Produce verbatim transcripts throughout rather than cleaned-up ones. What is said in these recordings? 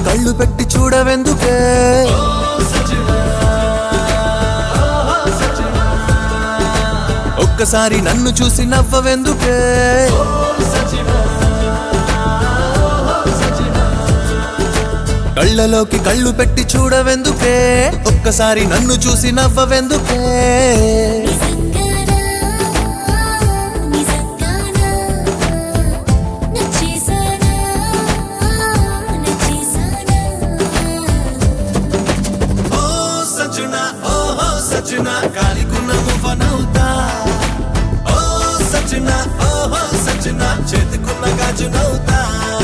కళ్ళు పెట్టి చూడవెందుకే ఒక్కసారి నన్ను చూసి నవ్వవెందుకే కళ్ళలోకి కళ్ళు పెట్టి చూడవెందుకే ఒక్కసారి నన్ను చూసి నవ్వవెందుకే కాలికున్న మువ్వనవుతా ఓ సచిన ఓహో సచిన చేతికున్న గాజునవుతా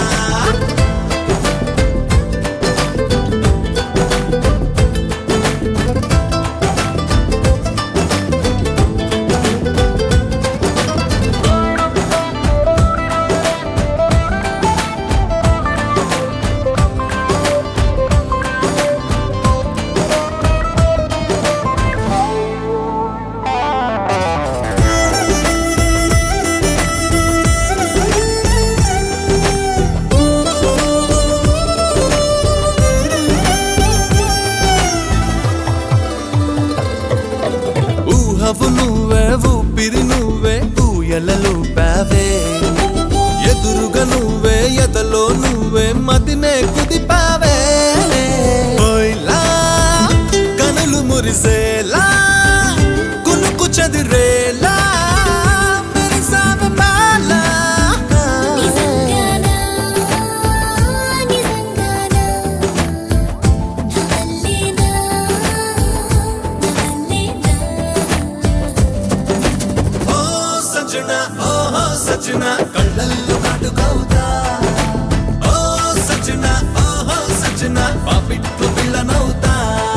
ఊహవు నువ్వే ఊపిరి నువ్వే ఊయలలు పావే ఎదురుగా నువ్వే ఎదలో నువ్వే మదినే కుదిపావే ఓయిలా కనులు మురిసేలా కునుకు చదిరేలా మెరిసావే బాలా ఓహో సచిన కళ్ళల్లో కాటుకవుతా ఓ సచిన ఓహో సచిన పాపిట్లు పిల్లనవుతా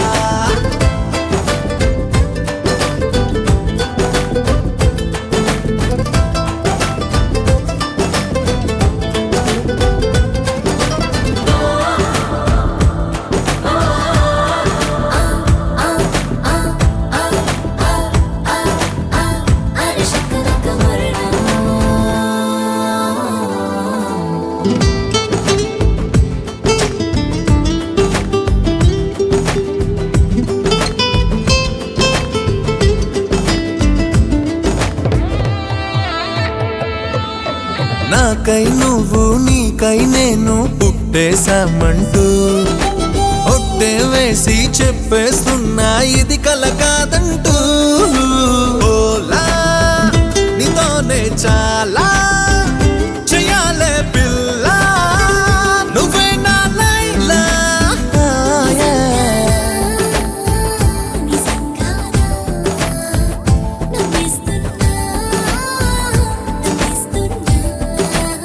నాకై నువ్వు నీకై నేను పుట్టేశామంటూ ఒట్టే వేసి చెప్పేస్తున్నా ఇది కల కాదంటూ ఓలా నీతోనే చాలా చెయ్యాలే పిల్ల నువ్వే నా లైలా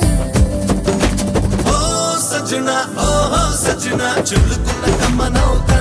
ఓహో సచిన చులుకున్న కమ్మనవుతా